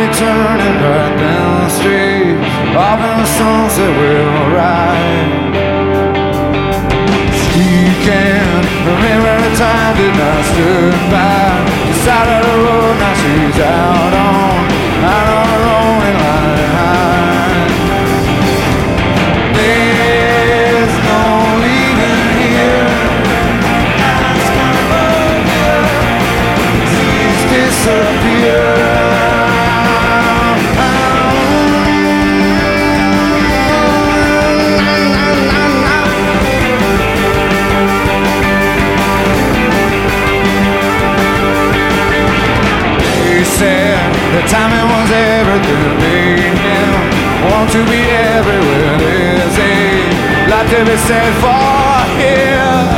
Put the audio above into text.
turning right down the street, off in the sunset we'll ride. She can't remember the time that I stood by the side of the road. Now she's out on her own in line. There's no leaving here. Ask above you, please disappear. The timing was everything made him want to be everywhere. There's a lot to be said for here.